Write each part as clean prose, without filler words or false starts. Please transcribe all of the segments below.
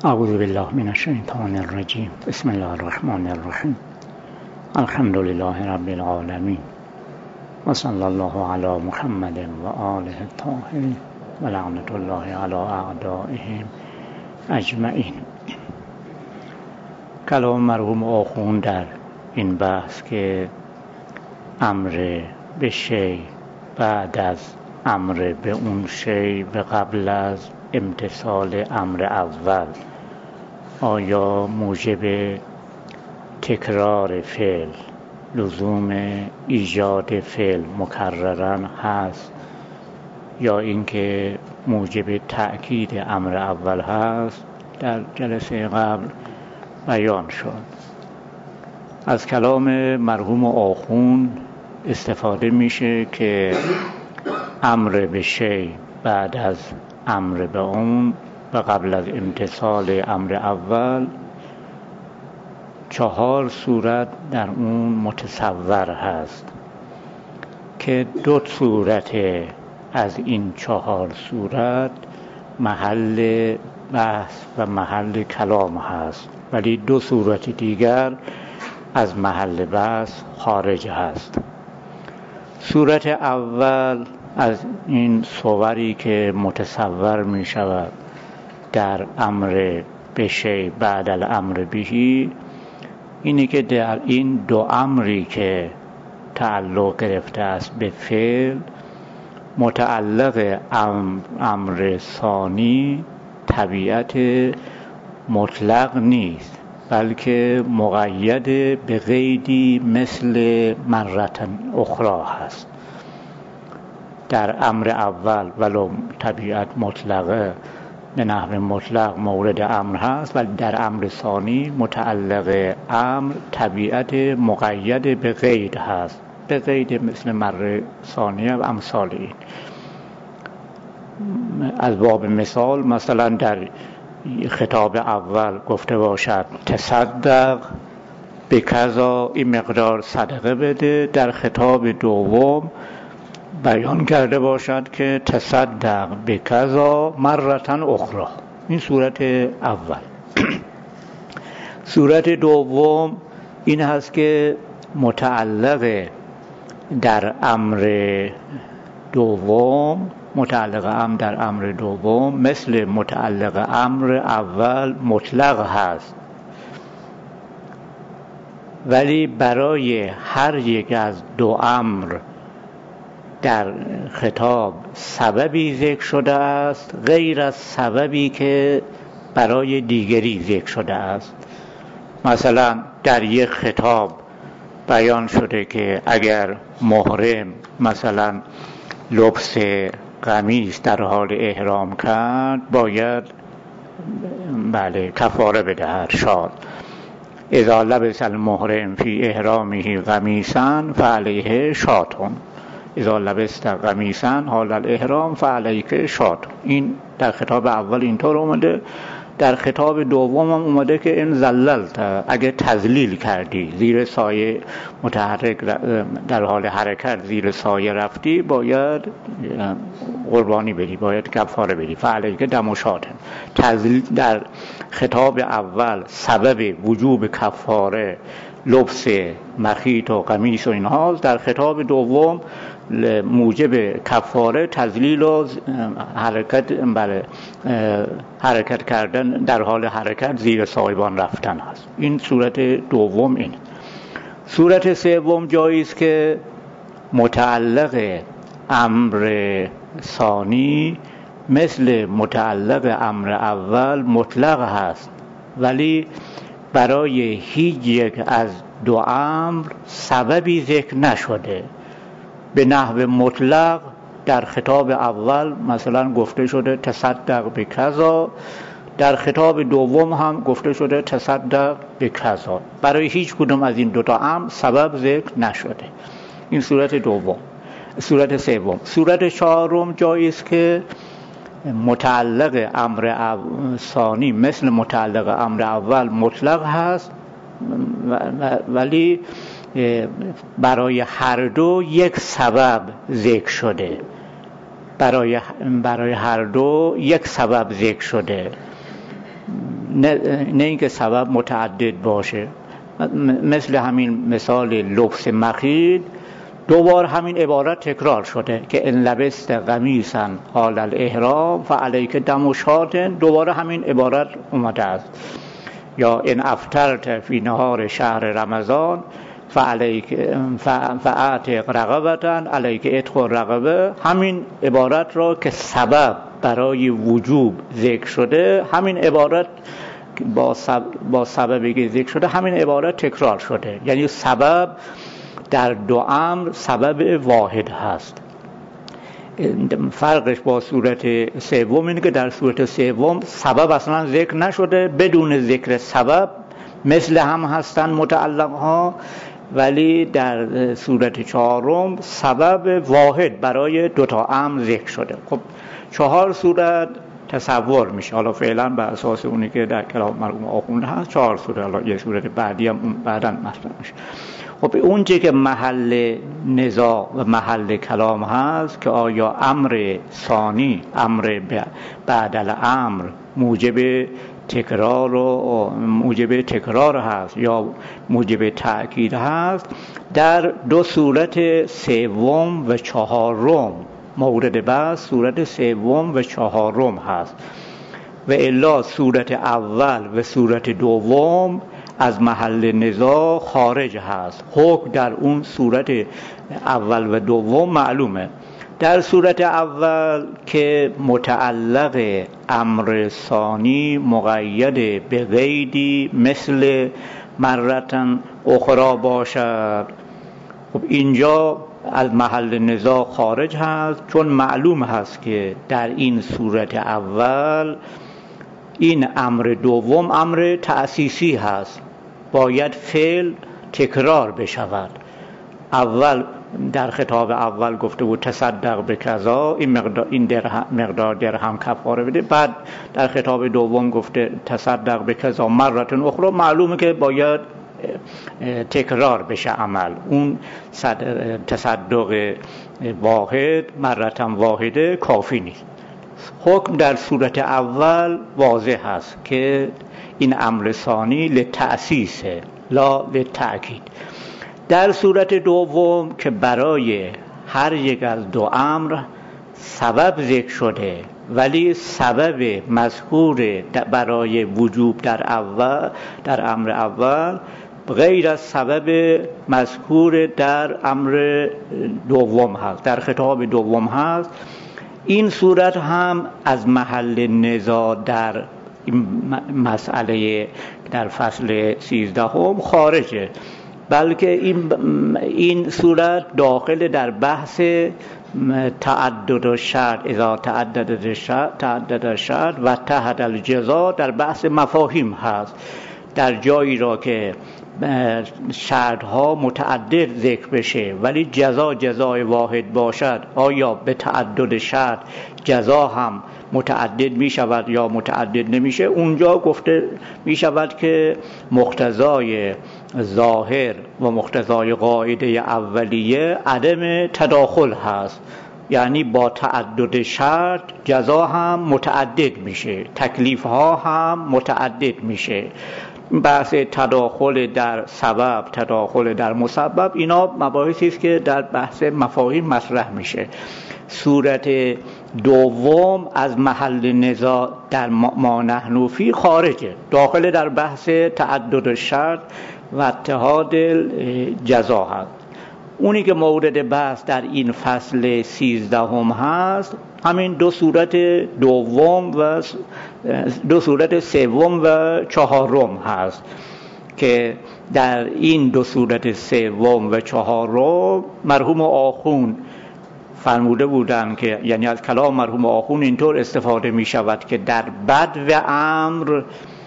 اعوذ بالله من الشیطان الرجیم. بسم الله الرحمن الرحیم. الحمد لله رب العالمین و صلی الله علی محمد و آله الطاهرین و لعنت الله علی اعدائهم اجمعین. کلام مرحوم آخوند در این بحث که امر به شی بعد از امر به اون شی و قبل از امتثال امر اول آیا موجب تکرار فعل، لزوم ایجاد فعل مکررن هست یا اینکه موجب تأکید امر اول هست در جلسه قبل بیان شد. از کلام مرحوم آخوند استفاده میشه که امر به شی بعد از امر به اون و قبل از امتثال امر اول 4 صورت در اون متصور هست که 2 صورت از این 4 صورت محل بحث و محل کلام هست، ولی 2 صورت دیگر از محل بحث خارج هست. صورت اول از این صوری که متصور می شود در امر به شی بعد الامر بهی اینه که در این 2 امری که تعلق گرفته است به فعل متعلق امر ثانی طبیعت مطلق نیست، بلکه مقید به قیدی مثل مرة اخرى هست. در امر اول ولو طبیعت مطلقه به نحو مطلق مورد امر هست، ولی در امر ثانی متعلق امر طبیعت مقید به قید هست، به قید مثل مره ثانیه و امثال این. از باب مثال مثلا در خطاب اول گفته باشد تصدق به کذا، این مقدار صدقه بده. در خطاب دوم بیان کرده باشد که تصدق به کذا مرة اخرى. این صورت اول. صورت دوم این هست که متعلق در امر دوم در امر دوم مثل متعلق امر اول مطلق هست، ولی برای هر یک از 2 امر در خطاب سببی ذکر شده است غیر از سببی که برای دیگری ذکر شده است. مثلا در یک خطاب بیان شده که اگر محرم مثلا لبس قمیص در حال احرام کرد باید کفاره بدهد. شاد اذا لبس المحرم فی احرامه قمیصا فعلیه شاتون، اذا لبست قمیصا حال الاحرام فعلیک شاتون. این در خطاب اول اینطور اومده. در خطاب دوم هم اومده که این زللت، اگه تذلیل کردی زیر سایه متحرک در حال حرکت زیر سایه رفتی باید قربانی بدی، باید کفاره بدی. فعلیک دم و شاتن. تذلیل در خطاب اول سبب وجوب کفاره لبس مخیط و قمیص و اینها، در خطاب دوم موجب کفاره تذلیل و حرکت کردن در حال حرکت زیر سایبان رفتن هست. این صورت دوم. این صورت سوم جایی است که متعلق امر ثانی مثل متعلق امر اول مطلق هست، ولی برای هیچ یک از 2 امر سببی ذکر نشده. به نحو مطلق در خطاب اول مثلا گفته شده تصدق به کذا، در خطاب دوم هم گفته شده تصدق به کذا. برای هیچ کدوم از این 2 امر سبب ذکر نشده. این صورت دوم. صورت سوم. صورت چهارم جایی است که متعلق امر ثانی مثل متعلق امر اول مطلق هست، ولی برای هر 2 یک سبب ذکر شده. برای هر 2 یک سبب ذکر شده. نه اینکه سبب متعدد باشه. مثل همین مثال لبس مخیل، دوبار همین عبارت تکرار شده که ان لبست قمیصا حال الاحرام فعلیک دم شاة، دوباره همین عبارت اومده است. یا ان افطرت فی نهار شهر رمضان فعلیک فاعتق رقبة علیک عتق الرقبه، همین عبارت را که سبب برای وجوب ذکر شده، همین عبارت با سببی که ذکر شده همین عبارت تکرار شده. یعنی سبب در دو امر سبب واحد هست. فرقش با صورت سوم اینه که در صورت سوم سبب اصلا ذکر نشده، بدون ذکر سبب مثل هم هستن متعلق ها، ولی در صورت چهارم سبب واحد برای دوتا امر ذکر شده. خب 4 صورت تصور میشه. حالا فعلا بر اساس اونی که در کلام مرحوم آخونده هست 4 صورت، حالا یه صورت بعدی هم بعداً مطرح میشه. خب اون چه که محل نزاع و محل کلام هست که آیا امر ثانی، امر بعد الامر موجب تکرار هست یا موجب تأکید هست، در 2 صورت سوم و چهارم مورد بحث صورت سوم و چهارم هست، و الا صورت اول و صورت دوم از محل نزاع خارج هست. حکم در اون صورت اول و دوم معلومه. در صورت اول که متعلق امر ثانی مقید به قیدی مثل مرتن اخرى باشد، خب اینجا از محل نزاع خارج هست، چون معلوم هست که در این صورت اول این امر دوم امر تأسیسی هست، باید فعل تکرار بشود. اول در خطاب اول گفته بود تصدق به کذا، این مقدار درهم کفاره بده. بعد در خطاب دوم گفته تصدق به کذا مرتن اخرى، معلومه که باید تکرار بشه عمل. اون تصدق واحد مرتن واحده کافی نیست. حکم در صورت اول واضح هست که این امر ثانی لتأسیسه لا لتأکید. در صورت دوم که برای هر یک از دو امر سبب ذکر شده، ولی سبب مذکور برای وجوب در امر اول غیر از سبب مذکور در امر دوم هست، در خطاب دوم هست، این صورت هم از محل نزاع در مسئله در فصل 13 خارجه، بلکه این صورت داخل در بحث تعدد الشرط، اذا تعدد الشرط و تحت الجزا، در بحث مفاهیم هست. در جایی را که شرط ها متعدد ذکر بشه ولی جزای واحد باشد، آیا به تعدد شرط جزا هم متعدد می شود یا متعدد نمیشه؟ اونجا گفته می شود که مقتضای ظاهر و مقتضای قاعده اولیه عدم تداخل هست، یعنی با تعدد شرط جزا هم متعدد میشه، تکلیف ها هم متعدد میشه. بحث تداخل در سبب، تداخل در مسبب، اینا مباحثی است که در بحث مفاهیم مطرح میشه. صورت دوم از محل نزاع در ما نحن فی خارجه، داخل در بحث تعدد شرط و اتحاد جزا هست. اونی که مورد بحث در این فصل 13 هست همین 2 صورت دوم و 2 صورت سوم و چهارم هست که در این 2 صورت سوم و چهارم مرحوم آخون فرموده بودن که یعنی از کلام مرحوم آخون اینطور استفاده می شود که در بد و امر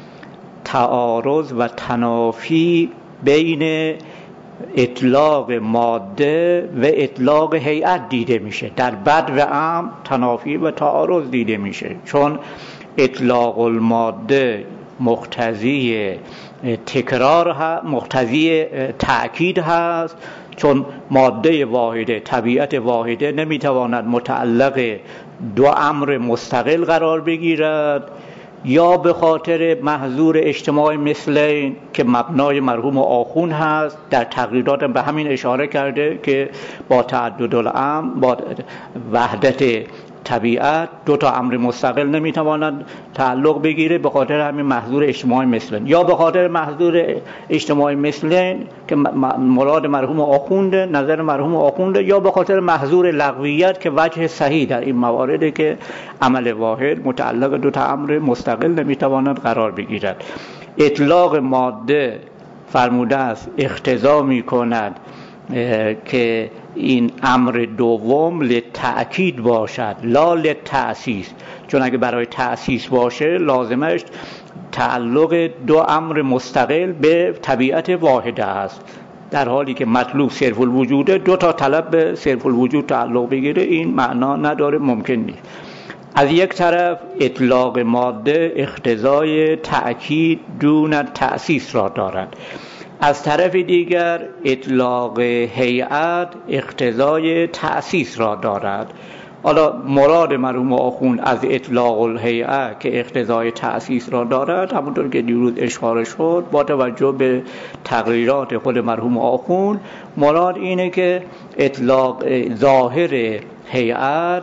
تعارض و تنافی بین اطلاق ماده و اطلاق هیئت دیده میشه. در بد و امر تنافی و تعارض دیده میشه، چون اطلاق الماده مقتضی تکرار هست، مقتضی تأکید هست، چون ماده واحده، طبیعت واحده نمیتواند متعلق 2 امر مستقل قرار بگیرد یا به خاطر محظور اجتماعی مثل این که مبنای مرحوم آخوند هست، در تقریرات به همین اشاره کرده که با تعدد الامر، با وحدت طبیعت دو تا امر مستقل نمیتواند تعلق بگیره، به خاطر همین محظور اجتماعی مثل، یا به خاطر محظور اجتماعی مثل که مراد مرحوم آخونده، نظر مرحوم آخونده، یا به خاطر محظور لغویت که وجه صحیح در این موارده که عمل واحد متعلق دو تا امر مستقل نمیتواند قرار بگیرد. اطلاق ماده فرموده است اقتضا میکند که این امر دوم لتأکید باشد لا لتأسیس، چون اگه برای تأسیس باشه لازمش تعلق دو امر مستقل به طبیعت واحده است، در حالی که مطلوب صرف الوجوده دو تا طلب به صرف الوجود تعلق بگیره این معنا نداره، ممکن نیست. از یک طرف اطلاق ماده اقتضای تأکید دون تأسیس را دارد، از طرف دیگر اطلاق هیئت اقتضای تأسیس را دارد. حالا مراد مرحوم آخوند از اطلاق الهیئه که اقتضای تأسیس را دارد، همونطور که دیروز اشاره شد با توجه به تقریرات خود مرحوم آخوند، مراد اینه که اطلاق ظاهر هیئت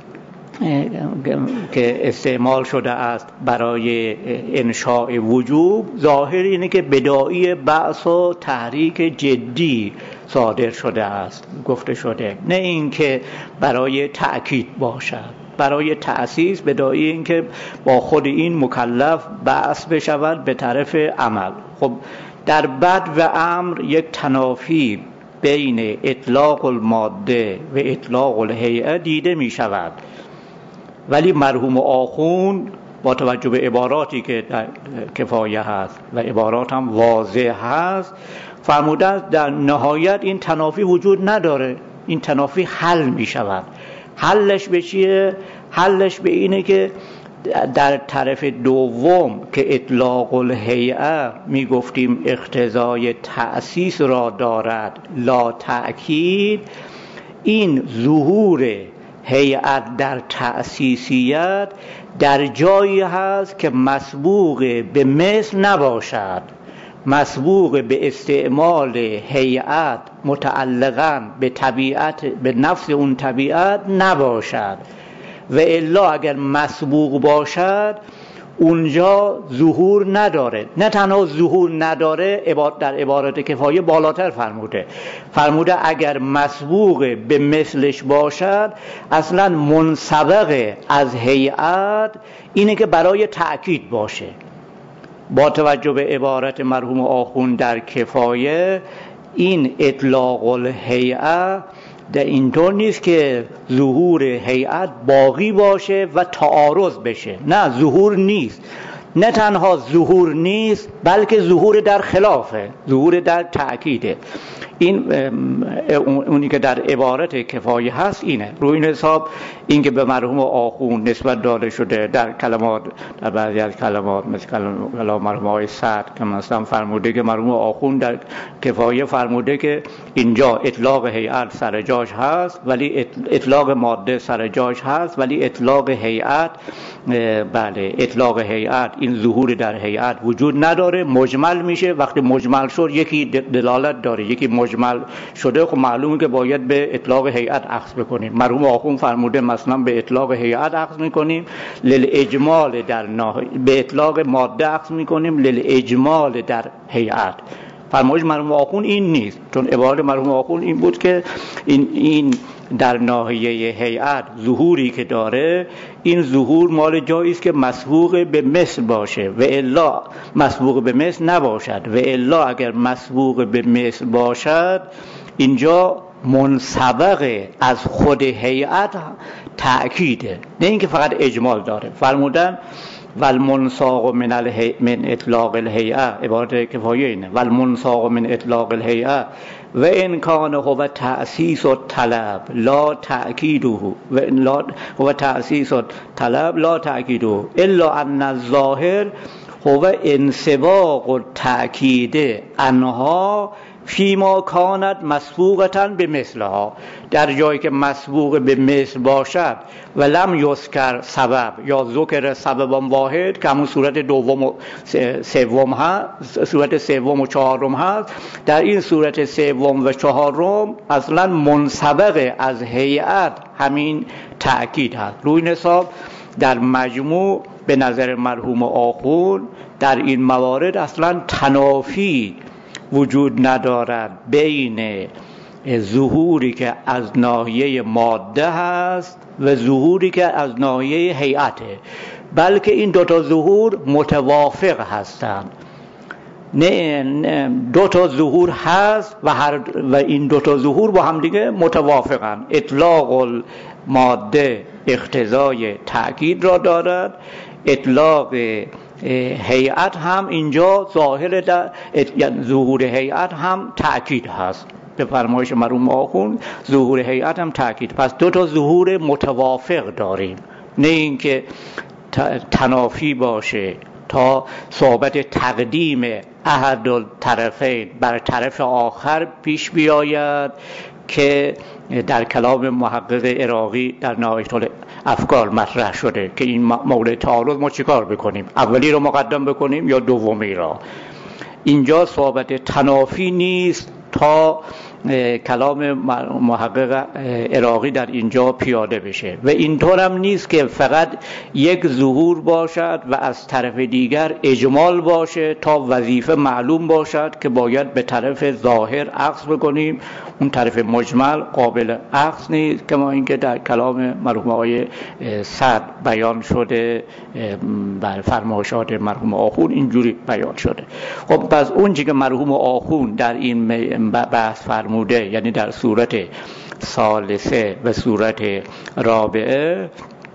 که استعمال شده است برای انشاء وجوب، ظاهر اینه که بداعی بعث و تحریک جدی صادر شده است، گفته شده، نه اینکه برای تأکید باشد، برای تأسیس بداعی اینکه با خود این مکلف بعث بشود به طرف عمل. خب در بد و امر یک تنافی بین اطلاق الماده و اطلاق الهیئه دیده می شود، ولی مرحوم آخوند با توجه به عباراتی که در کفایه هست و عبارات هم واضح هست فرموده در نهایت این تنافی وجود نداره، این تنافی حل می شود. حلش به چیه؟ حلش به اینه که در طرف دوم که اطلاق الهیئه می گفتیم اقتضای تأسیس را دارد لا تأکید، این ظهور هیئت در تأسیسیت در جایی هست که مسبوق به مثل نباشد، مسبوق به استعمال هیئت متعلقاً به طبیعت، به نفس اون طبیعت نباشد، و الا اگر مسبوق باشد اونجا ظهور نداره. نه تنها ظهور نداره، در عبارت کفایه بالاتر فرموده اگر مسبوق به مثلش باشد اصلا منسبق از هیئت اینه که برای تأکید باشه. با توجه به عبارت مرحوم آخوند در کفایه، این اطلاق الهیئه در اینطور نیست که ظهور هیئت باقی باشه و تعارض بشه، نه، ظهور نیست، نه تنها ظهور نیست بلکه ظهور در خلافه، ظهور در تأکیده. این اونی که در عبارت کفایه هست اینه. روی این حساب این که به مرحوم آخوند نسبت داده شده در کلمات، در بعضی از کلمات مثل کلام مرحوم آقای سعد که مثلا فرموده که مرحوم آخوند در کفایه فرموده که اینجا اطلاق هیئت سر جاش هست ولی اطلاق ماده سر جاش هست، ولی اطلاق هیئت، بله، اطلاق هیئت، این ظهور در هیئت وجود نداره، مجمل میشه. وقتی مجمل شد یکی دلالت داره، یکی مجمل شده، خب معلومه که باید به اطلاق هیئت اخذ بکنیم. مرحوم آخوند فرموده مثلا به اطلاق هیئت اخذ میکنیم للاجمال در به اطلاق ماده اخذ میکنیم للاجمال در هیئت. فرمایش مرحوم آخوند این نیست، چون عبارت مرحوم آخوند این بود که این در ناحیه هیئت ظهوری که داره، این ظهور مال جایی است که مسبوق به مثل باشه و الا مسبوق به مثل نباشد، و الا اگر مسبوق به مثل باشد اینجا منسبق از خود هیئت تأکیده، نه اینکه فقط اجمال داره. فرمودن والمنساق من اطلاق الهیئه، عبارت کفایه اینه، والمنساق من اطلاق الهیئه و ان کان هو تأسیس الطلب لا تأکیده، و هو تأسیس الطلب لا تأکیده الا ان الظاهر هو انسباق التأکید عنها فیما کانت مسبوقة به مثلها، در جایی که مسبوق به مثل باشد و لم یذکر سبب یا ذکر سبب واحد که همون صورت دوم و سوم هست، صورت سوم و چهارم هست، در این صورت سوم و چهارم اصلا منسبق از هیئت همین تأکید هست. روی این حساب در مجموع به نظر مرحوم آخوند در این موارد اصلا تنافی وجود ندارد بین ظهوری که از ناحیه ماده هست و ظهوری که از ناحیه هیئته، بلکه این دوتا ظهور متوافق هستند. نه دوتا ظهور هست و این دوتا ظهور با هم دیگه متوافقند. اطلاق الماده اقتضای تأکید را دارد، اطلاق هیئت هم اینجا ظاهر یعنی ظهور هیئت هم تأکید هست. به فرمایش مرحوم آخوند ظهور هیئت هم تأکید. پس دو تا ظهور متوافق داریم، نه اینکه تنافی باشه تا صحبت تقدیم احد الطرفین بر طرف آخر پیش بیاید که در کلام محقق عراقی در نهایت الافکار مطرح شده که این مورد تعارض ما چیکار بکنیم، اولی رو مقدم بکنیم یا دومی را. اینجا صحبت تنافی نیست تا کلام محقق عراقی در اینجا پیاده بشه و اینطور هم نیست که فقط یک ظهور باشد و از طرف دیگر اجمال باشه تا وظیفه معلوم باشد که باید به طرف ظاهر عکس بکنیم، اون طرف مجمل قابل عکس نیست، کما اینکه در کلام مرحوم آقای سعد بیان شده، بر فرمایشات مرحوم آخوند اینجوری بیان شده. خب پس اون چیزی که مرحوم آخوند در این بحث فرموده، یعنی در صورت ثالثه و صورت رابعه،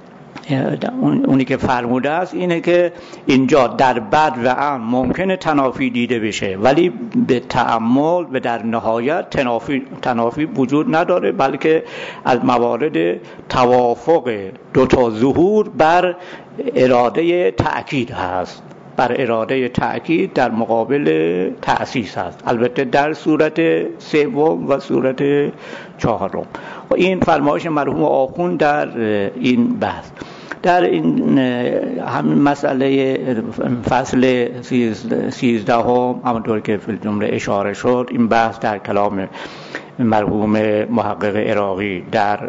اونی که فرموده است اینه که اینجا در بد و عام ممکنه تنافی دیده بشه، ولی به تأمل و در نهایت تنافی وجود نداره، بلکه از موارد توافق دوتا ظهور بر اراده تأکید هست، بر اراده تأکید در مقابل تأسیس هست، البته در صورت سوم و صورت چهارم. و این فرمایش مرحوم آخوند در این بحث. در این همین مسئله فصل 13 همونطور که فی الجمله اشاره شد، این بحث در کلام مرحوم محقق عراقی در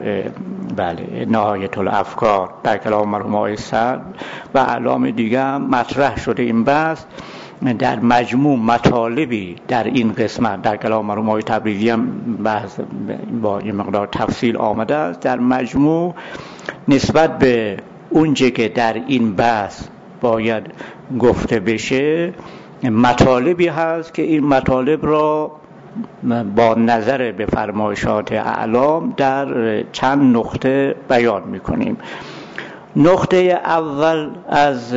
نهایت الافکار، در کلام مرحوم آقای سعد و اعلام دیگه هم مطرح شده. این بحث در مجموع مطالبی در این قسمت در کلام مرحوم آقای تبریزی هم بحث با یه مقدار تفصیل آمده است. در مجموع نسبت به اونچه که در این بحث باید گفته بشه مطالبی هست که این مطالب را با نظر به فرمایشات اعلام در چند نقطه بیان می‌کنیم. نقطه اول از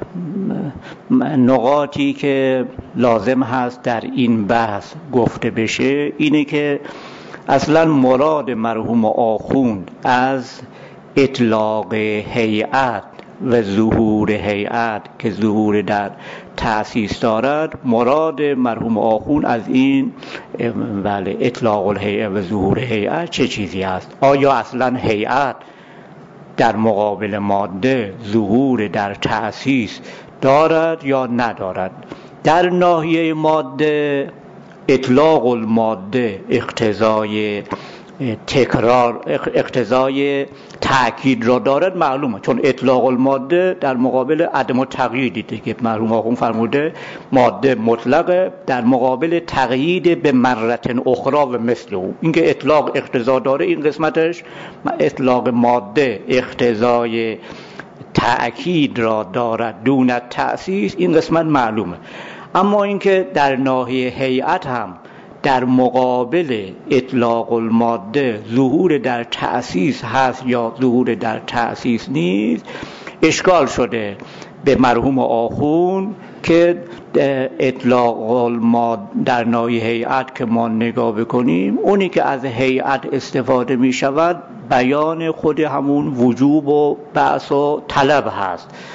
نقاطی که لازم هست در این بحث گفته بشه اینه که اصلا مراد مرحوم آخوند از اطلاق هیئت و ظهور هیئت که ظهور در تأسیس دارد، مراد مرحوم آخوند از این اطلاق الهیئت و ظهور هیئت چه چیزی است؟ آیا اصلا هیئت در مقابل ماده ظهور در تأسیس دارد یا ندارد؟ در ناحیه ماده اطلاق الماده اقتضای تکرار، اقتضای تأکید را دارد معلومه، چون اطلاق الماده در مقابل عدم تقییدی که مرحوم آخوند فرموده ماده مطلقه در مقابل تقیید به مرتن اخرى و مثل او. اینکه اطلاق اقتضا داره این قسمتش، اطلاق ماده اقتضای تأکید را دارد دون تأسیس، این قسمت معلومه. اما اینکه در ناحیه هیئت هم در مقابل اطلاق الماده ظهور در تأسیس هست یا ظهور در تأسیس نیست، اشکال شده به مرحوم آخوند که اطلاق الماده در ناحیه هیئت که ما نگاه بکنیم، اونی که از هیئت استفاده می شود بیان خود همون وجوب و بعث و طلب هست.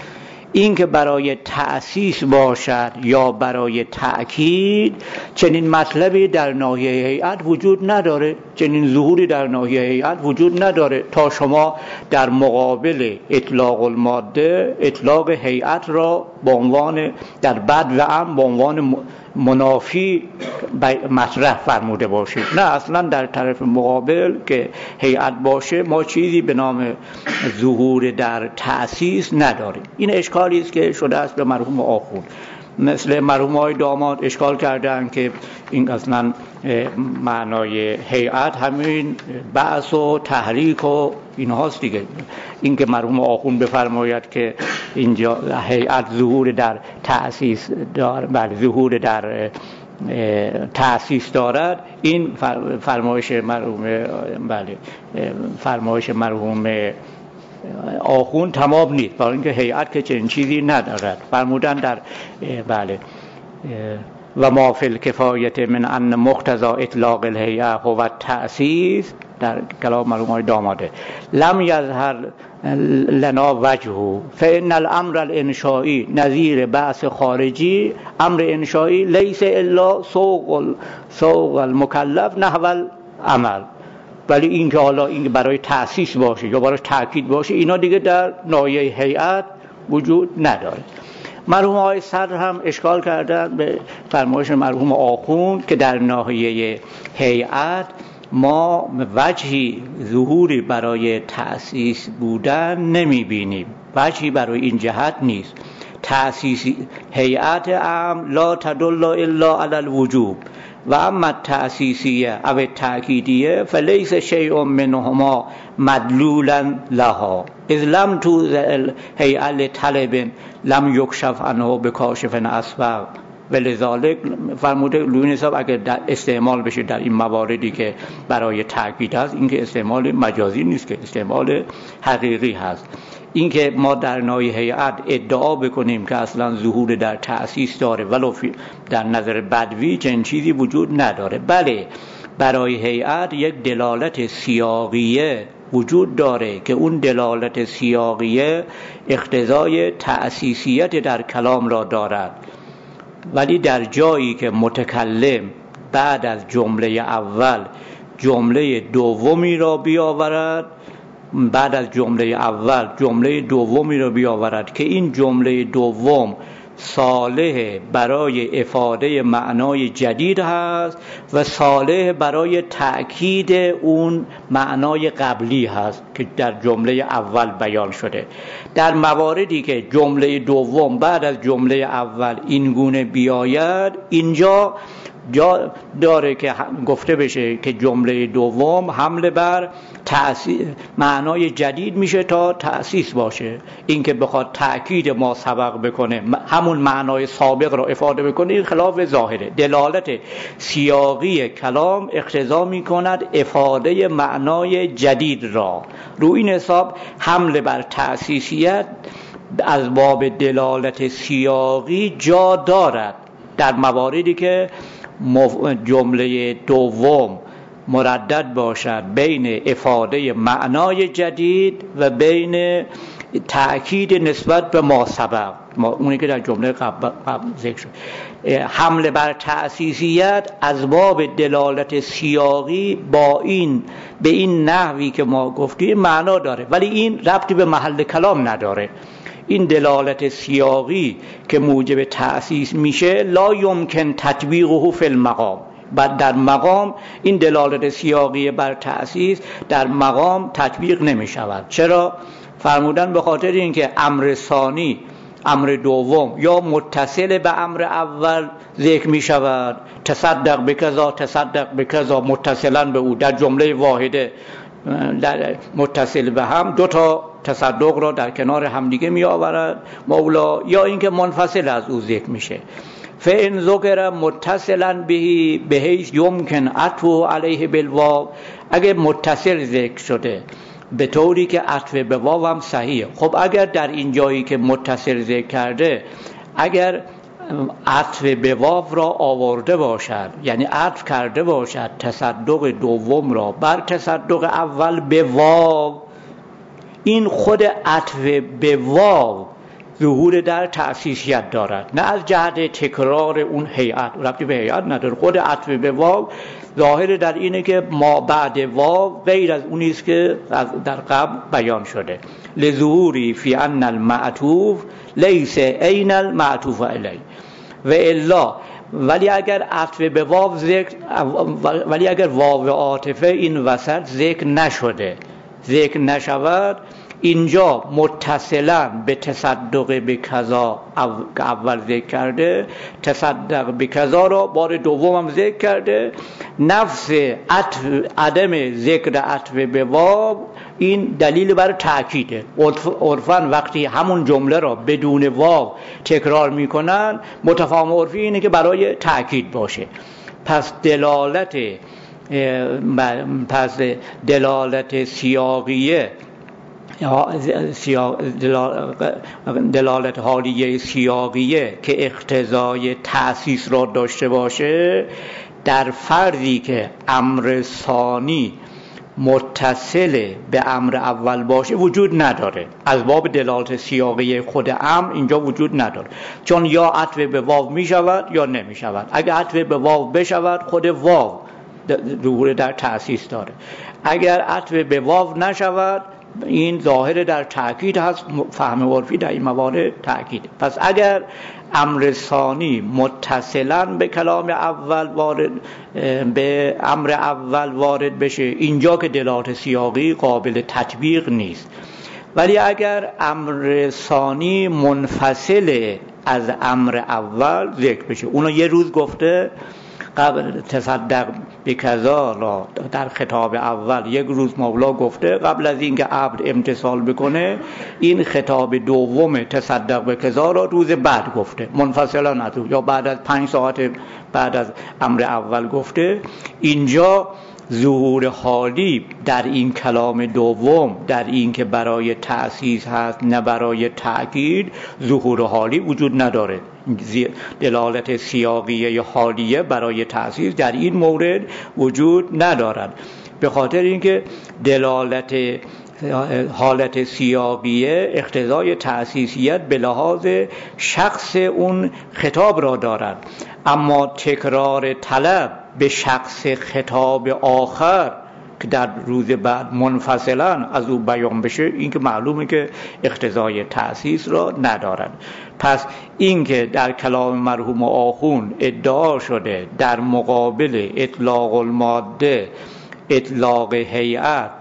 این که برای تأسیس باشد یا برای تأکید، چنین مطلبی در ناحیه هیئت وجود نداره، چنین ظهوری در ناحیه هیئت وجود نداره تا شما در مقابل اطلاق الماده اطلاق هیئت را به عنوان در بد و ام به عنوان منافی مطرح فرموده باشید. نه، اصلا در طرف مقابل که هیئت باشه ما چیزی به نام ظهور در تأسیس نداریم. این اشکالی است که شده است به مرحوم آخوند. مثل مرحوم های داماد اشکال کردن که این اصلا معنای هیئت همین بعث و تحریک و این هاست دیگه. این که مرحوم آخوند بفرماید که اینجا هیئت ظهور در تأسیس دارد، بله ظهور در تأسیس دارد، این فرمایش مرحوم بله فرمایش مرحوم آخوند تمام نیست، برای اینکه هیئت که چنین چیزی ندارد. فرمودن در بله و ما فی الکفایة من ان مقتضی اطلاق الهیئه هو التأسیس، در کلام مرحوم های داماده، لم یظهر لنا وجهه فان الامر الانشائی نظیر بعث خارجی، امر انشائی لیس الا سوق المکلف نحو العمل. ولی این که حالا این برای تأسیس باشه یا برای تأکید باشه، اینا دیگه در ناحیه هیئت وجود نداره. مرحوم های صدر هم اشکال کردن به فرمایش مرحوم آخوند که در ناحیه هیئت ما وجهی ظهوری برای تأسیس بودن نمی بینیم، وجهی برای این جهت نیست. تأسیس هیئت لا تدل الا علی الوجوب و اما التأسیسیه او التأکیدیه فلیس شیء منهما مدلولا لها اذ لم توضع هیئة لطلب لم یکشف عنه بکاشف اسبق. ولذالک فرموده لویین صاحب اگر استعمال بشه در این مواردی که برای تأکید هست، این که استعمال مجازی نیست، که استعمال حقیقی هست. این که ما در ناحیه هیئت ادعا بکنیم که اصلا ظهور در تأسیس داره ولو در نظر بدوی چنین چیزی وجود نداره. بله، برای هیئت یک دلالت سیاقیه وجود داره که اون دلالت سیاقیه اقتضای تأسیسیت در کلام را دارد، ولی در جایی که متکلم بعد از جمله اول جمله دومی را بیاورد، بعد از جمله اول جمله دومی را بیاورد که این جمله دوم صالح برای افاده معنای جدید هست و صالح برای تأکید اون معنای قبلی هست که در جمله اول بیان شده. در مواردی که جمله دوم بعد از جمله اول این گونه بیاید، اینجا جا داره که گفته بشه که جمله دوم حمله بر معنای جدید میشه تا تأسیس باشه. این که بخواد تأکید ما سبق بکنه، همون معنای سابق را افاده بکنه، این خلاف ظاهره. دلالت سیاقی کلام اقتضا میکند افاده معنای جدید را. رو این حساب حمله بر تأسیسیت از باب دلالت سیاقی جا دارد در مواردی که جمله دوم مردد باشد بین افاده معنای جدید و بین تأکید نسبت به ما سبق، اونی که در جمله قبل ذکر شد. حمله بر تأسیسیت از باب دلالت سیاقی به این نحوی که ما گفتیم معنا داره، ولی این ربطی به محل کلام نداره. این دلالت سیاقی که موجب تأسیس میشه لا یمکن تطبیقه فی المقام. بعد در مقام این دلالت سیاقی بر تأسیس در مقام تطبیق نمی شود. چرا؟ فرمودن به خاطر اینکه امر ثانی، امر دوم یا متصل به امر اول ذکر می شود، تصدق بکذا تصدق بکذا، متصلا به او در جمله واحده در متصل به هم دو تا تصدق را در کنار همدیگه می آورد مولا، یا اینکه منفصل از او ذکر میشه. فإن ذکر متصلا به حیث یمکن عطف علیه بالواو، اگر متصل ذکر شده به طوری که عطف به واو هم صحیحه. خب اگر در این جایی که متصل ذکر کرده اگر عطف به واو را آورده باشد، یعنی عطف کرده باشد تصدق دوم را بر تصدق اول به واو، این خود عطف به واو ظهور در تأسیسیت دارد، نه از جهت تکرار اون هیئت، ربطی به هیئت نداره. خود عطف به واو ظاهر در اینه که ما بعد واو غیر از اونی است که در قبل بیان شده. لظهوری فی ان المعطوف لیس عین المعطوف علیه و الا. ولی اگر عطف به واو ولی اگر واو عاطفه این وسط ذکر نشود، اینجا متصلا به تصدق به کذا که اول ذکر کرده، تصدق به کذا را بار دوم هم ذکر کرده. نفس عدم ذکر عطف به واو این دلیل بر تأکیده. عرفاً وقتی همون جمله را بدون واو تکرار میکنن، متفاهم عرفی اینه که برای تأکید باشه. پس دلالت سیاقیه، دلالت حالیه سیاقیه که اقتضای تأسیس را داشته باشه، در فردی که امر ثانی متصل به امر اول باشه وجود نداره. از باب دلالت سیاقی خود امر اینجا وجود نداره، چون یا عطف به واو می شود یا نمی شود. اگر عطف به واو بشود، خود واو ظهور در تأسیس داره. اگر عطف به واو نشود، این ظاهر در تأکید هست. فهم عرفی در این موارد تأکید. پس اگر امر ثانی متصلا به کلام اول وارد، به امر اول وارد بشه، اینجا که دلالت سیاقی قابل تطبیق نیست. ولی اگر امر ثانی منفصل از امر اول ذکر بشه، اونو یه روز گفته قبل تصدق به کذا را در خطاب اول یک روز مولا گفته، قبل از اینکه عبد امتثال بکنه این خطاب دوم تصدق به کذا را روز بعد گفته، منفصلا از یا بعد از 5 ساعت بعد از امر اول گفته. اینجا ظهور حالی در این کلام دوم، در این که برای تأسیس هست نه برای تأکید، ظهور حالی وجود نداره. دلالت سیاقیه یا حالیه برای تأسیس در این مورد وجود ندارد، به خاطر اینکه دلالت حالت سیاقیه اقتضای تأسیسیت به لحاظ شخص اون خطاب را دارد. اما تکرار طلب به شخص خطاب آخر که در روز بعد منفصلا از او بیان بشه، این که معلومه که اقتضای تأسیس را ندارد. پس این که در کلام مرحوم آخون ادعا شده در مقابل اطلاق الماده اطلاق هیئت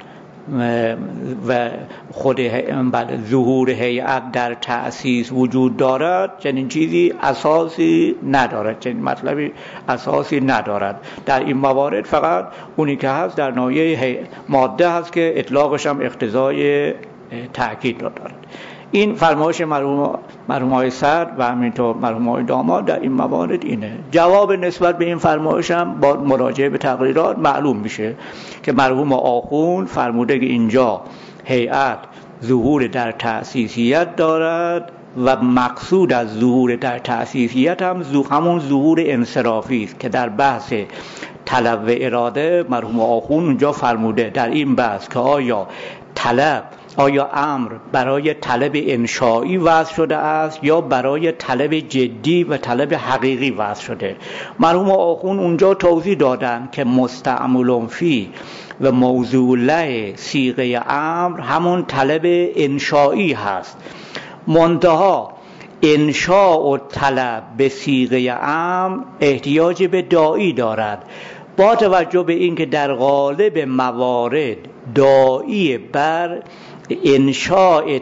و خود ظهور هیئت در تأسیس وجود دارد، چنین چیزی اساسی ندارد، چنین مطلبی اساسی ندارد. در این موارد فقط اونی که هست در ناحیه ماده هست که اطلاقش هم اقتضای تأکید را دارد. این فرمایش مرحوم های صدر و همینطور مرحوم های داماد در این موارد اینه. جواب نسبت به این فرمایش هم با مراجعه به تقریرات معلوم میشه که مرحوم آخون فرموده که اینجا هیئت ظهور در تأسیسیت دارد و مقصود از ظهور در تأسیسیت هم همون ظهور انصرافی است که در بحث طلب و اراده مرحوم آخون اونجا فرموده در این بحث که آیا امر برای طلب انشایی وضع شده است یا برای طلب جدی و طلب حقیقی وضع شده. مرحوم آخون اونجا توضیح دادن که مستعمل فی و موضوع له صیغه امر همون طلب انشایی هست. منتها انشاء و طلب به صیغه امر احتیاج به داعی دارد، با توجه به اینکه در غالب موارد داعی بر انشاء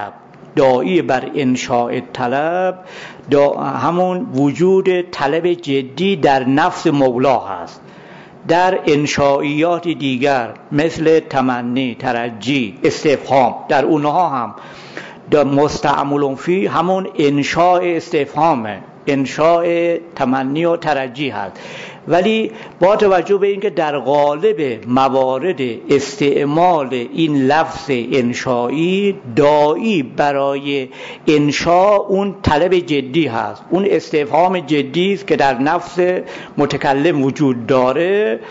طلب همون وجود طلب جدی در نفس مولا هست. در انشائیات دیگر مثل تمنی، ترجی، استفهام، در اونها هم مستعمل فی همون انشاء استفهامه، انشاء تمنی و ترجی هست. ولی با توجه به اینکه در غالب موارد استعمال این لفظ انشایی داعی برای انشاء اون طلب جدی هست، اون استفهام جدی است که در نفس متکلم وجود داره،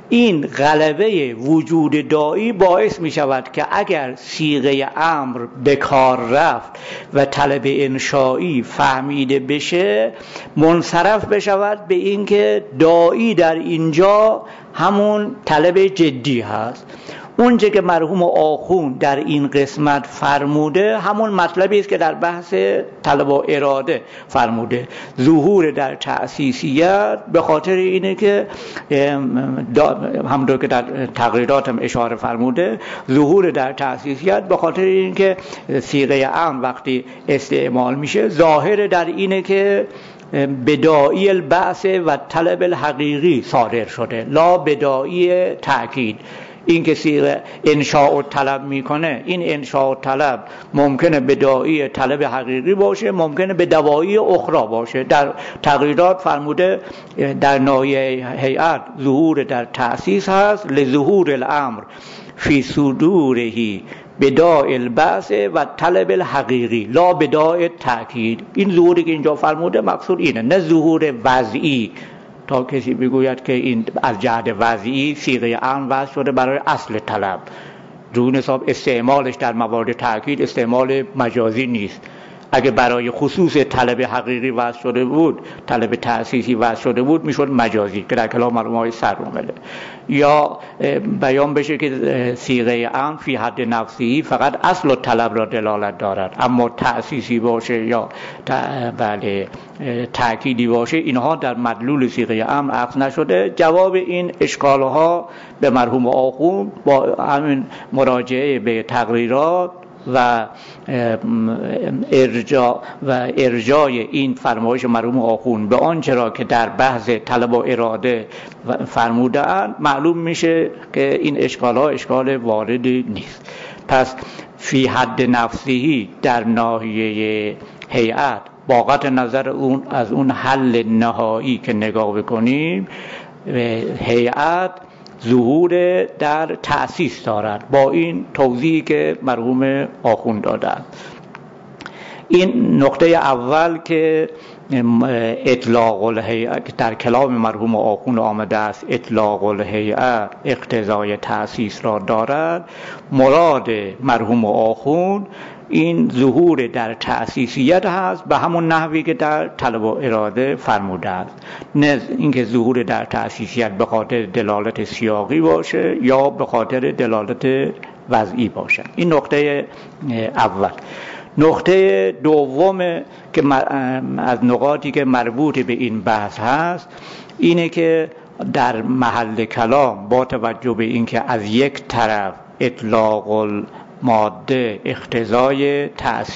این غلبه وجود داعی باعث می شود که اگر صیغه امر به کار رفت و طلب انشایی فهمیده بشه، منصرف بشود به اینکه داعی در اینجا همون طلب جدی هست. اونچه که مرحوم آخوند در این قسمت فرموده همون مطلبی است که در بحث طلب و اراده فرموده. ظهور در تأسیسیت به خاطر اینه که همونطور که در تقریراتم اشاره فرموده، ظهور در تأسیسیت به خاطر اینکه صیغه امر وقتی استعمال میشه ظاهر در اینه که بداعی البعث و طلب الحقیقی صادر شده، لا بداعی تأکید. این که صیغه انشاء و طلب میکنه، این انشاء و طلب ممکنه بداعی طلب حقیقی باشه، ممکنه به دواعی اخرى باشه. در تقریرات فرموده در ناحیه هیئت ظهور در تأسیس هست، لظهور الامر فی صدورهی بداع البعث و طلب الحقیقی لا بداع تأکید. این ظهوری که اینجا فرموده مقصود اینه، نه ظهور وضعی تا کسی بگوید که این از جهت وضعی صیغه امر وضع شده برای اصل طلب، رو حساب استعمالش در موارد تأکید استعمال مجازی نیست. اگه برای خصوص طلب حقیقی وضع شده بود، طلب تأسیسی وضع شده بود، میشد مجازی که در کلام مرحوم سرومله. یا بیان بشه که صیغه امر فی حد نفسی فقط اصل و طلب را دلالت دارد، اما تأسیسی باشه یا تأکیدی باشه، اینها در مدلول صیغه امر عکس نشده. جواب این اشکالها به مرحوم آخوند با همین مراجعه به تقریرات و ارجاع این فرمایش مرحوم آخوند به آنچه را که در بحث طلب و اراده فرمودند معلوم میشه که این اشکالها اشکال واردی نیست. پس فی حد نفسی در ناحیه هیئت با قطع نظر از اون حل نهایی که نگاه بکنیم، هیئت ظهور در تأسیس دارد با این توضیحی که مرحوم آخوند دادند. این نقطه اول که اطلاق الهیئه در کلام مرحوم آخوند آمده است، اطلاق الهیئه اقتضای تأسیس را دارد. مراد مرحوم آخوند این ظهور در تأسیسیت هست به همون نحوی که در طلب و اراده فرموده است، نه اینکه ظهور در تأسیسیت به خاطر دلالت سیاقی باشه یا به خاطر دلالت وضعی باشه. این نقطه اول. نقطه دوم که از نقاطی که مربوط به این بحث هست اینه که در محل کلام با توجه به اینکه از یک طرف اطلاق ماده اقتضای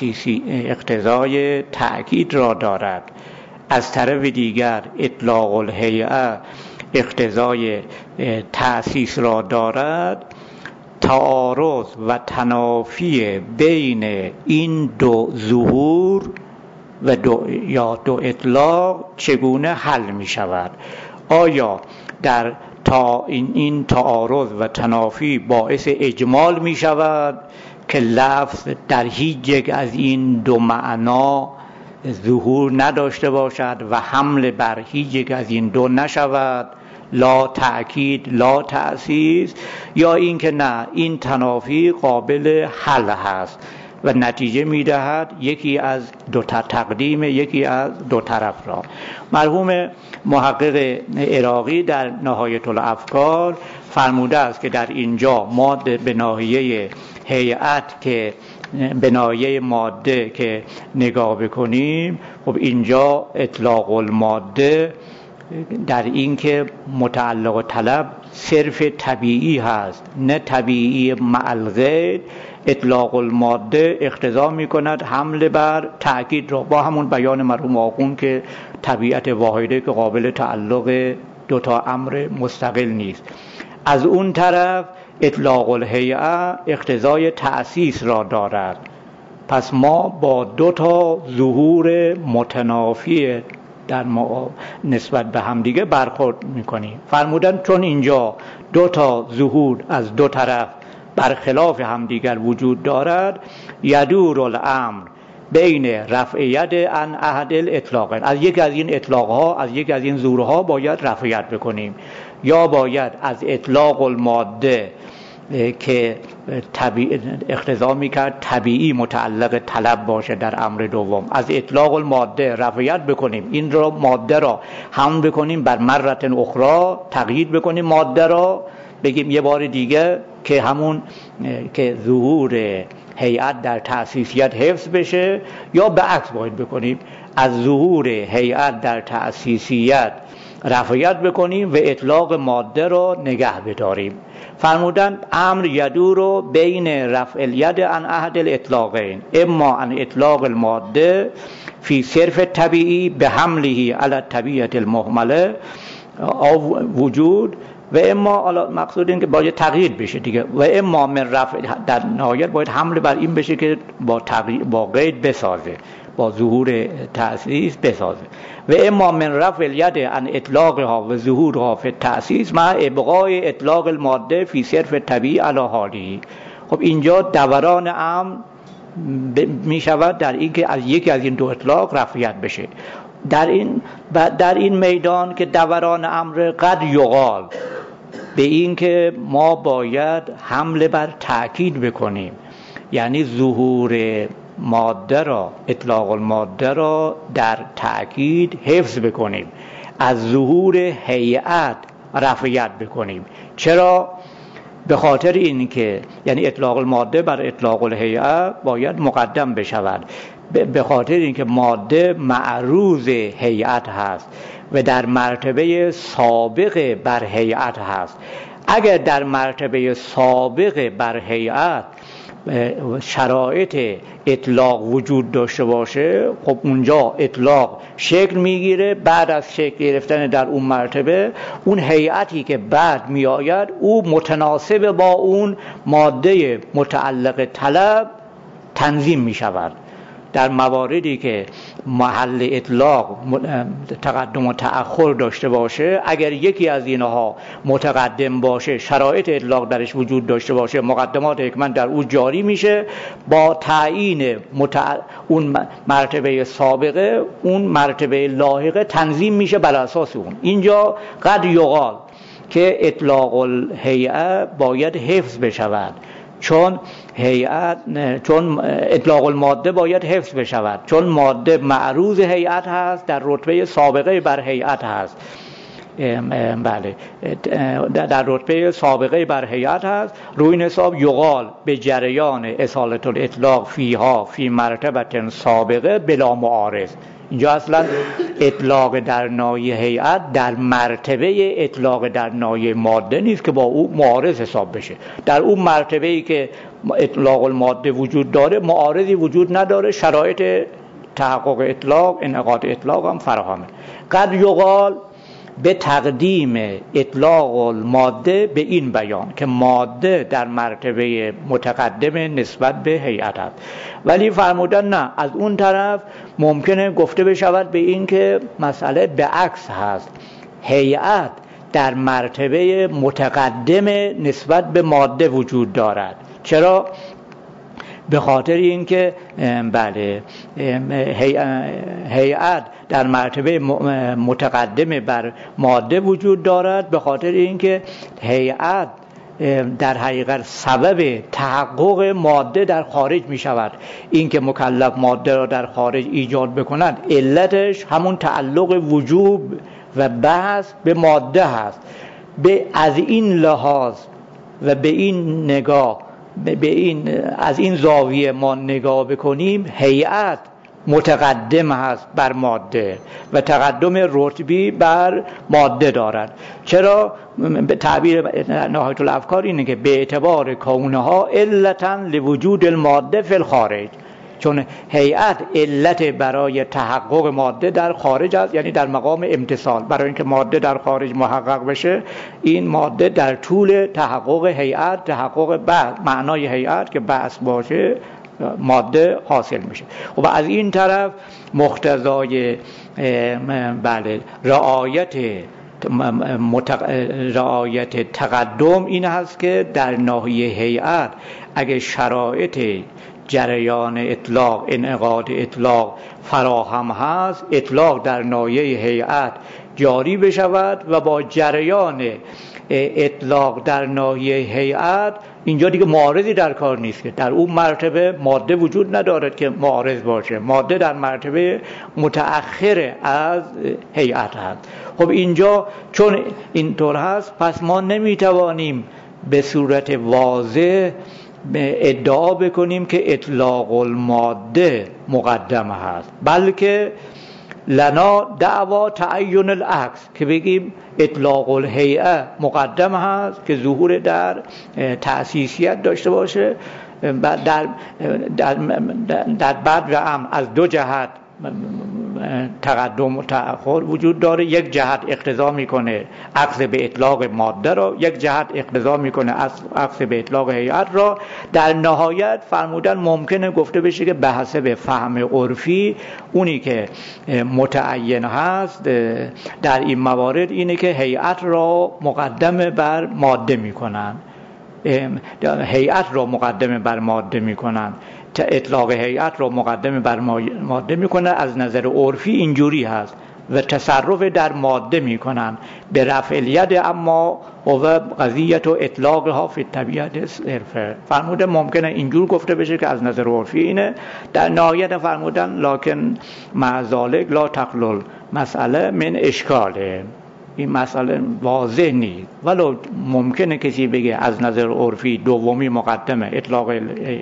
تأکید را دارد، از طرف دیگر اطلاق الهیئه اقتضای تأسیس را دارد، تعارض و تنافی بین این دو ظهور و دو اطلاق چگونه حل می شود؟ آیا در این تعارض و تنافی باعث اجمال می شود که لفظ در هیچ یک از این دو معنا ظهور نداشته باشد و حمل بر هیچ یک از این دو نشود، لا تأکید لا تأسیس، یا اینکه نه این تنافی قابل حل هست و نتیجه میدهد یکی از دو تقدیم یکی از دو طرف را؟ مرحوم محقق عراقی در نهایت الافکار فرموده است که در اینجا ماده به ناحیه هیئت که به ناحیه ماده که نگاه بکنیم، خب اینجا اطلاق الماده در این که متعلق طلب صرف طبیعی هست نه طبیعی مع الغیر. اطلاق الماده اقتضا می کند حمل بر تأکید را با همون بیان مرحوم آخوند که طبیعت واحده که قابل تعلق دوتا امر مستقل نیست. از اون طرف اطلاق الهیئه اقتضای تأسیس را دارد. پس ما با دوتا ظهور متنافی در نسبت به همدیگه برخورد میکنیم. فرمودن چون اینجا دو تا ظهور از دو طرف برخلاف همدیگر وجود دارد، یدور الامر بین رفع ید عن احد الاطلاقین، از یک از این اطلاقها، از یک از این زورها باید رفع ید بکنیم، یا باید از اطلاق الماده که اقتضا میکرد طبیعی متعلق طلب باشه در امر دوم، از اطلاق الماده رفع ید بکنیم، این را ماده را حمل بکنیم بر مرة اخرى، تقیید بکنیم ماده را، بگیم یه بار دیگه که همون که ظهور هیئت در تأسیسیت حفظ بشه، یا به عکس باید بکنیم از ظهور هیئت در تأسیسیت رفع ید بکنیم و اطلاق ماده را نگه بداریم. فرمودن امر یدور بین رفع الید عن احد الاطلاقین، اما عن اطلاق الماده فی صرف طبیعی به حمله علی الطبیعه المهمله او وجود، و اما مقصود این که باید تغییر بشه دیگه، و اما من رفع، در نهایت باید حمل بر این بشه که با قید بسازه، با ظهور تأسیس بسازه، و اما من رفع الید عن اطلاقها و ظهورها فی التأسیس مع ابقای اطلاق الماده فی صرف طبیعی علی حاله. خب اینجا دوران امر می شود در این که از یکی از این دو اطلاق رفع ید بشه. در این میدان که دوران امر قد یقال به این که ما باید حمله بر تأکید بکنیم، یعنی ظهور ماده را، اطلاق الماده را در تأکید حفظ بکنیم، از ظهور هیئت رفع ید بکنیم. چرا؟ به خاطر این که یعنی اطلاق الماده بر اطلاق الهیئت باید مقدم بشود، به خاطر اینکه ماده معروض هیئت هست و در مرتبه سابق بر هیئت هست. اگر در مرتبه سابق بر هیئت شرایط اطلاق وجود داشته باشه، خب اونجا اطلاق شکل میگیره. بعد از شکل گرفتن در اون مرتبه، اون هیئتی که بعد میآید او متناسب با اون ماده متعلق طلب تنظیم میشود. در مواردی که محل اطلاق تقدم و تأخر داشته باشه، اگر یکی از اینها متقدم باشه، شرایط اطلاق درش وجود داشته باشه، مقدمات حکمت در او جاری میشه، با تعیین اون مرتبه سابقه اون مرتبه لاحقه تنظیم میشه بر اساس اون. اینجا قد یقال که اطلاق الهیئه باید حفظ بشود، چون اطلاق الماده باید حفظ بشود، چون ماده معروض هیئت هست، در رتبه سابقه بر هیئت هست. بله، در رتبه سابقه بر هیئت هست. روی نصاب یقال به جریان اصالة الاطلاق فیها فی مرتبه سابقه بلا معارض. اینجا اصلا اطلاق در نایه هیئت در مرتبه اطلاق در نایه ماده نیست که با او معارض حساب بشه. در اون مرتبه‌ای که اطلاق الماده وجود داره، معارضی وجود نداره، شرایط تحقق اطلاق، انعقاد اطلاق هم فراهمه. قد یقال به تقدیم اطلاق الماده به این بیان که ماده در مرتبه متقدم نسبت به هیئت است. ولی فرمودن نه، از اون طرف ممکنه گفته بشود به این که مسئله به عکس هست، هیئت در مرتبه متقدم نسبت به ماده وجود دارد. چرا؟ به خاطر اینکه بله، هیئت در مرتبه متقدم بر ماده وجود دارد، به خاطر اینکه هیئت در حقیقت سبب تحقق ماده در خارج می شود. اینکه مکلف ماده را در خارج ایجاد بکند، علتش همون تعلق وجوب و بحث به ماده هست. از این لحاظ و به این نگاه، از این زاویه ما نگاه بکنیم، هیئت متقدم هست بر ماده و تقدم رتبی بر ماده دارد. چرا؟ به تعبیر نهایت الافکار اینه که به اعتبار کونها علتا لوجود الماده فی الخارج، چون هیئت علت برای تحقق ماده در خارج است، یعنی در مقام امتصال. برای اینکه ماده در خارج محقق بشه، این ماده در طول تحقق هیئت، تحقق بعض معنای هیئت که بعض باشه، ماده حاصل میشه. و از این طرف مقتضای رعایت تقدم این هست که در ناحیه هیئت اگه شرایط جریان اطلاق، انعقاد اطلاق فراهم هست، اطلاق در ناحیه هیئت جاری بشود و با جریان اطلاق در ناحیه هیئت اینجا دیگه معارضی در کار نیست که در اون مرتبه ماده وجود ندارد که معارض باشه، ماده در مرتبه متأخر از هیئت هست. خب اینجا چون اینطور هست پس ما نمیتوانیم به صورت واضح ادعا بکنیم که اطلاق الماده مقدم هست، بلکه لنا دعوا تعین العکس که بگیم اطلاق الهیئه مقدم هست که ظهور در تأسیسیت داشته باشه. در بعد و امر از دو جهت تقدم و تأخر وجود داره، یک جهت اقتضا میکنه اخذ به اطلاق ماده را، یک جهت اقتضا میکنه اخذ به اطلاق هیئت را. در نهایت فرمودن ممکنه گفته بشه که به حسب فهم عرفی اونی که متعین هست در این موارد اینه که هیئت را مقدم بر ماده میکنن، هیئت را مقدم بر ماده میکنن، اطلاق هیئت را مقدم بر ماده میکنن. از نظر عرفی اینجوری هست و تصرف در ماده میکنن به رفع الید، اما و قضیت و اطلاقها فی طبیعت صرفه. فرمودن ممکنه اینجور گفته بشه که از نظر عرفی اینه. در نهایت فرمودن لکن مع ذالک لا تخلو مسئله من اشکاله، این مسئله واضح نیست، ولو ممکنه کسی بگه از نظر عرفی دومی مقدمه، اطلاق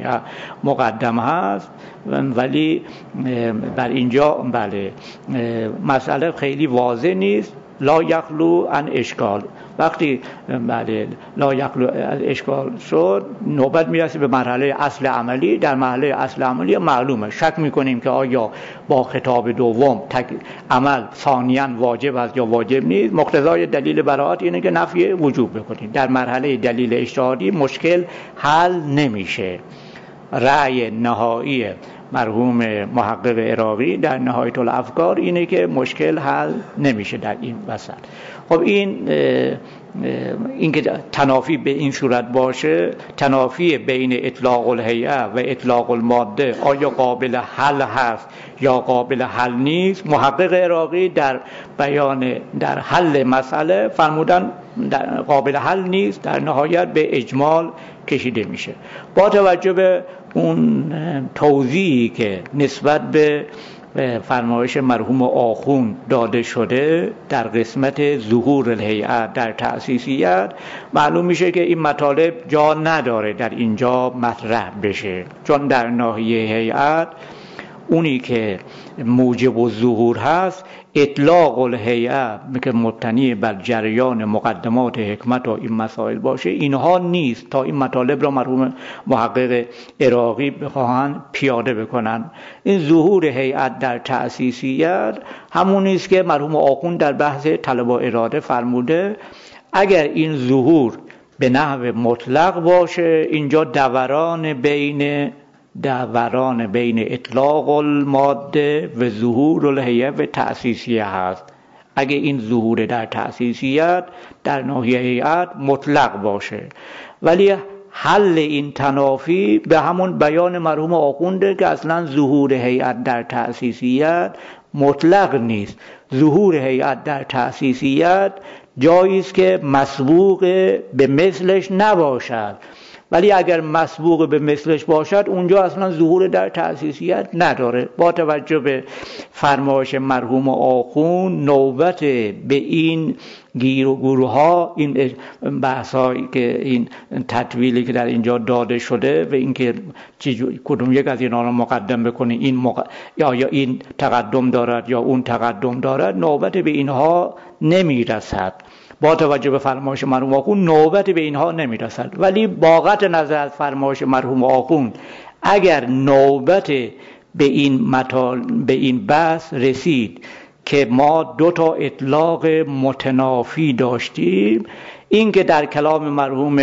مقدم هست، ولی بر اینجا بله مسئله خیلی واضح نیست. لا یخلو عن اشکال، وقتی بله لا یخلو از اشکال شد نوبت میرسه به مرحله اصل عملی. در مرحله اصل عملی معلومه شک میکنیم که آیا با خطاب دوم عمل ثانیاً واجب است یا واجب نیست. مقتضای دلیل براءت اینه که نفی وجوب بکنیم. در مرحله دلیل اجتهادی مشکل حل نمیشه. رأی نهایی مرحوم محقق عراقی در نهایت الافکار اینه که مشکل حل نمیشه در این وسط. خب این که تنافی به این صورت باشه، تنافی بین اطلاق الهیئه و اطلاق الماده آیا قابل حل هست یا قابل حل نیست، محقق عراقی در بیان در حل مسئله فرمودن قابل حل نیست، در نهایت به اجمال کشیده میشه. با توجه به اون توضیحی که نسبت به فرمایش مرحوم آخوند داده شده در قسمت ظهور الهیئه در تأسیسیت، معلوم میشه که این مطالب جا نداره در اینجا مطرح بشه، چون در ناحیه هیئت اونی که موجب الظهور هست اطلاق الهیئه که مبتنی بر جریان مقدمات حکمت و این مسائل باشه، اینها نیست تا این مطالب را مرحوم محقق عراقی بخواهند پیاده بکنن. این ظهور هیئت در تأسیسیت همون نیست که مرحوم آخوند در بحث طلب و اراده فرموده. اگر این ظهور به نحو مطلق باشه اینجا دوران بین اطلاق الماده و ظهور الهیئه و تأسیسیه هست. اگه این ظهور در تأسیسیت در ناحیه هیئت مطلق باشه، ولی حل این تنافی به همون بیان مرحوم آخونده که اصلا ظهور هیئت در تأسیسیت مطلق نیست. ظهور هیئت در تأسیسیت جایی است که مسبوق به مثلش نباشد، ولی اگر مسبوق به مثلش باشد اونجا اصلا ظهور در تأسیسیت نداره. با توجه به فرمایش مرحوم آخوند نوبت به این گیر و گورها، این بحثایی که این تطویلی که در اینجا داده شده و اینکه کدوم یک از اینا رو مقدم بکنه، یا این تقدم دارد یا اون تقدم دارد، نوبت به اینها نمیرسد. با توجه به فرمایش مرحوم آخوند نوبت به اینها نمیرسد، ولی با قطع نظر از فرمایش مرحوم آخوند اگر نوبت به این بحث رسید که ما دو تا اطلاق متنافی داشتیم، این که در کلام مرحوم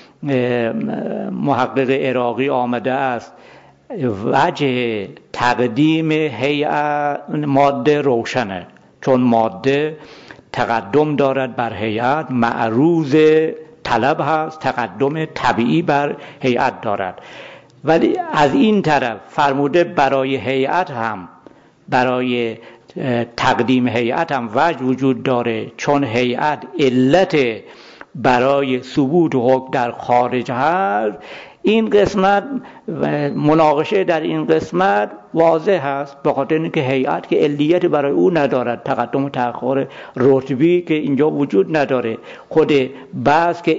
محقق عراقی آمده است وجه تقدیم هیئت ماده روشنه، چون ماده تقدم دارد بر هیئت، معروض طلب هست، تقدم طبیعی بر هیئت دارد. ولی از این طرف فرموده برای هیئت هم، برای تقدیم هیئت هم وجه وجود داره، چون هیئت علت برای ثبوت حکم در خارج هست. این قسمت مناقشه در این قسمت واضح هست، به خاطر اینکه هیئت که علیت برای او ندارد، تقدم و تأخر رتبی که اینجا وجود نداره، خود بعض که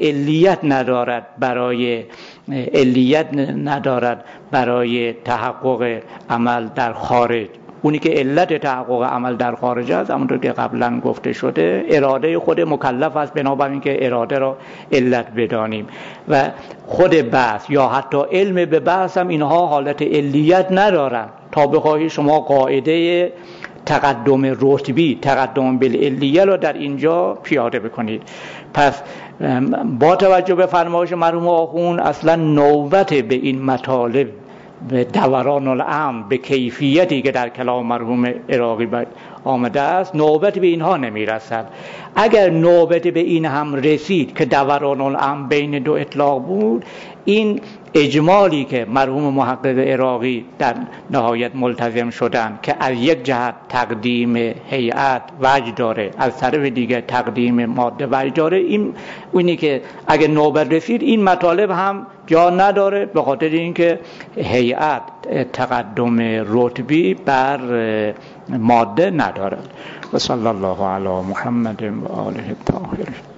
علیت ندارد برای تحقق عمل در خارج. اونی که علت تحقق عمل در خارج است، همونطور که قبلا گفته شده، اراده خود مکلف است، بنابراین که اراده را علت بدانیم. و خود بحث یا حتی علم به بحث هم اینها حالت علیت ندارن تا بخواهی شما قاعده تقدم رتبی، تقدم بالعلیه را در اینجا پیاده بکنید. پس با توجه به فرمایش مرحوم آخوند اصلا نوبت به این مطالب، به دوران الامر، به کیفیتی که در کلام مرحوم عراقی آمده است، نوبت به اینها نمی رسد. اگر نوبت به این هم رسید که دوران الامر بین دو اطلاق بود، این اجمالی که مرحوم محقق عراقی در نهایت ملتزم شدن که از یک جهت تقدیم هیئت وجه داره، از طرف دیگه تقدیم ماده وجه داره، اینی که اگر نوبت رسید این مطالب هم جا نداره، به خاطر اینکه هیئت تقدم رتبی بر ماده ندارد. و صلی الله علی محمد و آله الطاهرین.